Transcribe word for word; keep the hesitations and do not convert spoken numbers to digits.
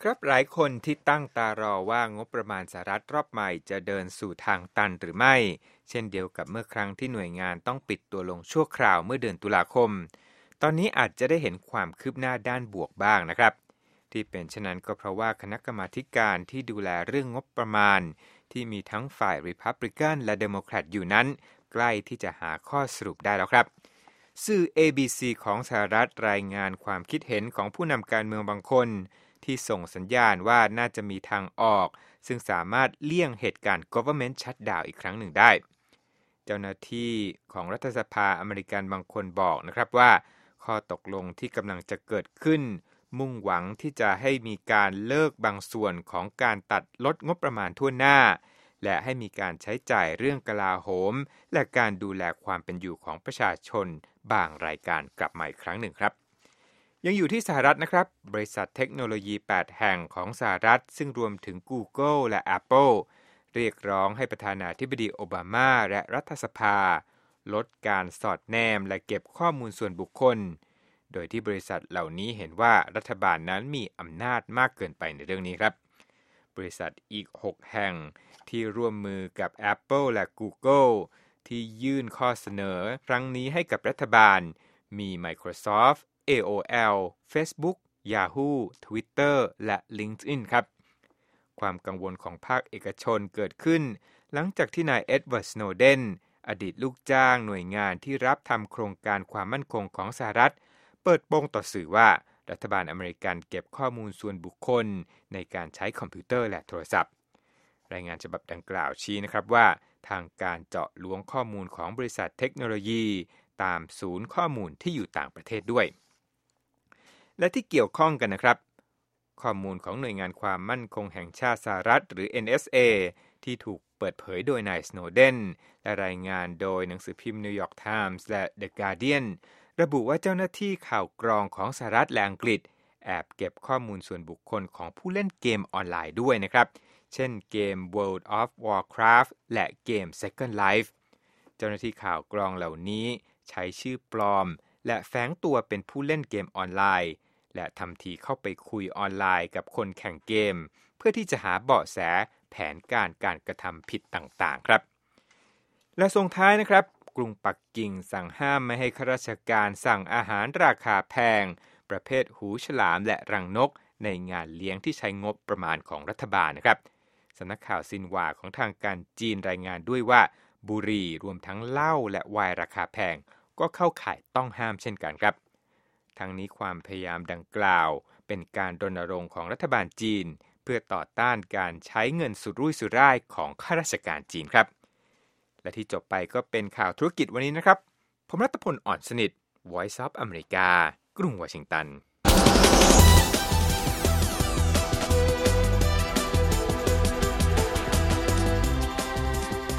ครับหลายคนที่ตั้งตารอว่างบประมาณสหรัฐรอบใหม่จะเดินสู่ทางตันหรือไม่เช่นเดียวกับเมื่อครั้งที่หน่วยงานต้องปิดตัวลงชั่วคราวเมื่อเดือนตุลาคมตอนนี้อาจจะได้เห็นความคืบหน้าด้านบวกบ้างนะครับที่เป็นเช่นนั้นก็เพราะว่าคณะกรรมาธิการที่ดูแลเรื่องงบประมาณที่มีทั้งฝ่ายริพับลิกันและเดโมแครตอยู่นั้นใกล้ที่จะหาข้อสรุปได้แล้วครับสื่อ เอ บี ซี ของสหรัฐรายงานความคิดเห็นของผู้นำการเมืองบางคนที่ส่งสัญญาณว่าน่าจะมีทางออกซึ่งสามารถเลี่ยงเหตุการณ์ government shutdown อีกครั้งหนึ่งได้เจ้าหน้าที่ของรัฐสภาอเมริกันบางคนบอกนะครับว่าข้อตกลงที่กำลังจะเกิดขึ้นมุ่งหวังที่จะให้มีการเลิกบางส่วนของการตัดลดงบประมาณทั่วหน้าและให้มีการใช้จ่ายเรื่องกลาโหมและการดูแลความเป็นอยู่ของประชาชนบางรายการกลับมาอีกครั้งหนึ่งครับยังอยู่ที่สหรัฐนะครับบริษัทเทคโนโลยีแปดแห่งของสหรัฐซึ่งรวมถึง Google และ Apple เรียกร้องให้ประธานาธิบดีโอบามาและรัฐสภาลดการสอดแนมและเก็บข้อมูลส่วนบุคคลโดยที่บริษัทเหล่านี้เห็นว่ารัฐบาลนั้นมีอำนาจมากเกินไปในเรื่องนี้ครับบริษัทอีกหกแห่งที่ร่วมมือกับ Apple และ Google ที่ยื่นข้อเสนอครั้งนี้ให้กับรัฐบาลมี Microsoftเอ โอ แอล Facebook Yahoo Twitter และ LinkedIn ครับความกังวลของภาคเอกชนเกิดขึ้นหลังจากที่นายเอ็ดเวิร์ด สโนเดนอดีตลูกจ้างหน่วยงานที่รับทำโครงการความมั่นคงของสหรัฐเปิดโปงต่อสื่อว่ารัฐบาลอเมริกันเก็บข้อมูลส่วนบุคคลในการใช้คอมพิวเตอร์และโทรศัพท์รายงานฉบับดังกล่าวชี้นะครับว่าทางการเจาะล้วงข้อมูลของบริษัทเทคโนโลยีตามศูนย์ข้อมูลที่อยู่ต่างประเทศด้วยและที่เกี่ยวข้องกันนะครับข้อมูลของหน่วยงานความมั่นคงแห่งชาติสหรัฐหรือ เอ็น เอส เอ ที่ถูกเปิดเผยโดยนายสโนเดนและรายงานโดยหนังสือพิมพ์ New York Times และ The Guardian ระบุว่าเจ้าหน้าที่ข่าวกรองของสหรัฐและอังกฤษแอบเก็บข้อมูลส่วนบุคคลของผู้เล่นเกมออนไลน์ด้วยนะครับเช่นเกม World of Warcraft และเกม Second Life เจ้าหน้าที่ข่าวกรองเหล่านี้ใช้ชื่อปลอมและแฝงตัวเป็นผู้เล่นเกมออนไลน์และทำทีเข้าไปคุยออนไลน์กับคนแข่งเกมเพื่อที่จะหาเบาะแสแผนการการกระทำผิดต่างๆครับและส่งท้ายนะครับกรุงปักกิ่งสั่งห้ามไม่ให้ข้าราชการสั่งอาหารราคาแพงประเภทหูฉลามและรังนกในงานเลี้ยงที่ใช้งบประมาณของรัฐบาลนะครับสำนักข่าวซินหวาของทางการจีนรายงานด้วยว่าบุหรี่รวมทั้งเหล้าและไวน์ราคาแพงก็เข้าข่ายต้องห้ามเช่นกันครับทั้งนี้ความพยายามดังกล่าวเป็นการรณรงค์ของรัฐบาลจีนเพื่อต่อต้านการใช้เงินสุรุ่ยสุร่ายของข้าราชการจีนครับและที่จบไปก็เป็นข่าวธุรกิจวันนี้นะครับผมรัตพล อ่อนสนิท Voice of America กรุงวอชิงตัน